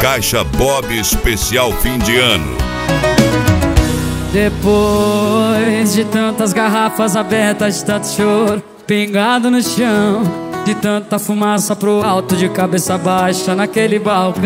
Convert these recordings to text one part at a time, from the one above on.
Caixa Bob especial fim de ano. Depois de tantas garrafas abertas, de tanto choro pingado no chão, de tanta fumaça pro alto, de cabeça baixa naquele balcão,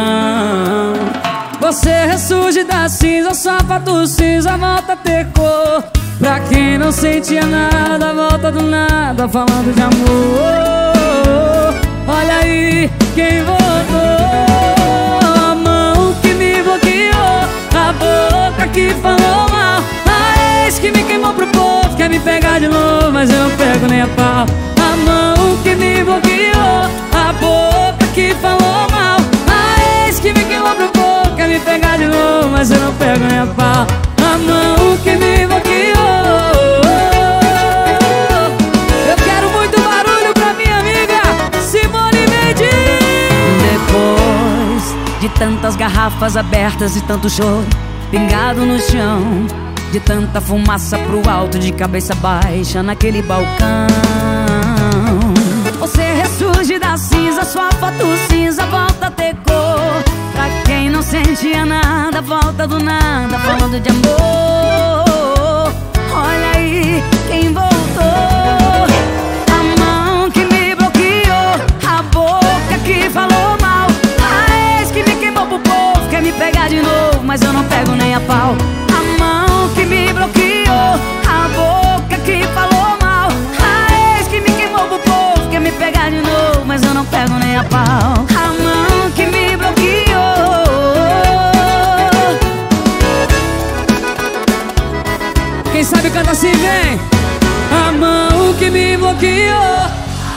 você ressurge da cinza, sua foto cinza volta a ter cor. Pra quem não sentia nada, volta do nada falando de amor. Olha aí quem voltou, a mão que me bloqueou, a boca que falou mal, a ex que me queimou pro povo, quer me pegar de novo, mas eu não pego nem a pau. A mão que me bloqueou, a boca que falou mal, a ex que me queimou pro povo, quer me pegar de novo, mas eu não pego nem a pau. A mão que me bloqueou. Eu quero muito barulho pra minha amiga Simone Mendes. Depois de tantas garrafas abertas e tanto choro pingado no chão, de tanta fumaça pro alto, de cabeça baixa naquele balcão, você ressurge da cinza, sua foto cinza volta a ter cor. Pra quem não sentia nada, volta do nada falando de amor. Olha aí quem voltou, a mão que me bloqueou, a boca que falou mal, a ex que me queimou pro povo, quer me pegar de novo, mas eu não pego nem a pau. A mão que me bloqueou, a boca que falou mal, a ex que me queimou pro povo, quer me pegar de novo, mas eu não pego nem a pau. A mão que me bloqueou. Quem sabe canta assim, vem. A mão que me bloqueou,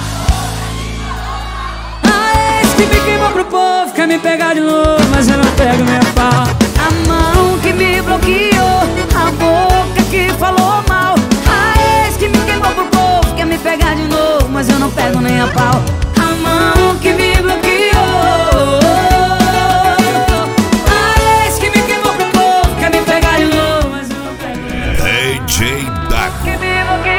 a ex que me queimou pro povo, quer me pegar de novo, mas eu não pego nem a pau. A mão que me bloqueou, a boca que falou mal, a ex que me queimou pro povo, quer me pegar de novo, mas eu não pego nem a pau. A mão que me bloqueou, a ex que me queimou pro povo, quer me pegar de novo, mas eu não pego nem a pau. DJ Dago. Que me bloqueou.